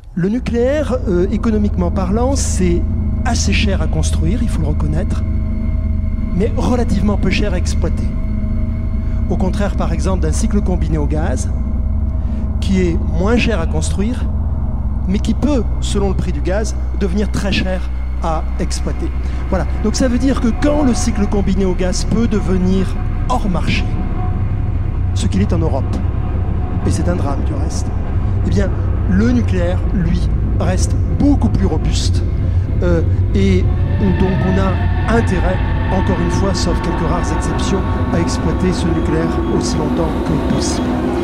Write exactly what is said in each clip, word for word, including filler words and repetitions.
Le nucléaire, euh, économiquement parlant, c'est assez cher à construire, il faut le reconnaître, mais relativement peu cher à exploiter. Au contraire, par exemple, d'un cycle combiné au gaz, qui est moins cher à construire, mais qui peut, selon le prix du gaz, devenir très cher à exploiter. Voilà. Donc ça veut dire que quand le cycle combiné au gaz peut devenir hors marché, ce qu'il est en Europe, et c'est un drame du reste, eh bien, le nucléaire, lui, reste beaucoup plus robuste. Euh, et donc on a intérêt, encore une fois, sauf quelques rares exceptions, à exploiter ce nucléaire aussi longtemps que possible.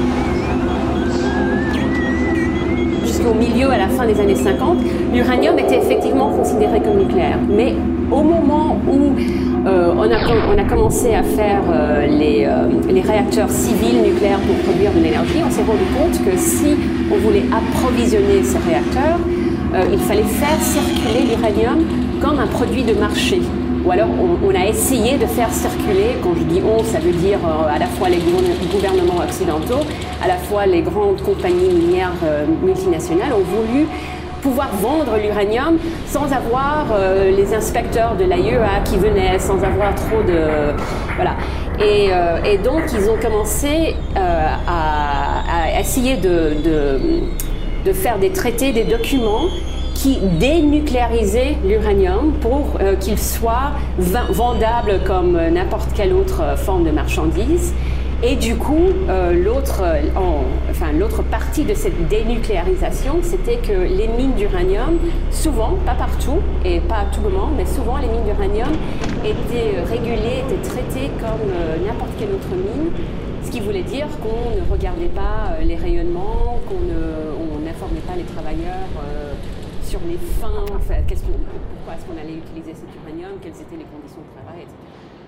Jusqu'au milieu, à la fin des années cinquante, l'uranium était effectivement considéré comme nucléaire. Mais au moment où euh, on, a, on a commencé à faire euh, les, euh, les réacteurs civils nucléaires pour produire de l'énergie, on s'est rendu compte que si on voulait approvisionner ces réacteurs, euh, il fallait faire circuler l'uranium comme un produit de marché. Ou alors on, on a essayé de faire circuler, quand je dis on, ça veut dire euh, à la fois les gouvernements occidentaux, à la fois les grandes compagnies minières euh, multinationales ont voulu pouvoir vendre l'uranium sans avoir euh, les inspecteurs de l'A I E A qui venaient, sans avoir trop de... Voilà. Et, euh, et donc ils ont commencé euh, à, à essayer de, de, de faire des traités, des documents qui dénucléarisaient l'uranium pour euh, qu'il soit vendable comme n'importe quelle autre forme de marchandise. Et du coup, euh, l'autre, en, enfin, l'autre partie de cette dénucléarisation, c'était que les mines d'uranium, souvent, pas partout et pas à tout moment, mais souvent les mines d'uranium étaient régulées, étaient traitées comme euh, n'importe quelle autre mine, ce qui voulait dire qu'on ne regardait pas les rayonnements, qu'on ne, on n'informait pas les travailleurs euh, sur les fins, enfin, qu'est-ce qu'on, pourquoi est-ce qu'on allait utiliser cet uranium, quelles étaient les conditions de travail, et cetera.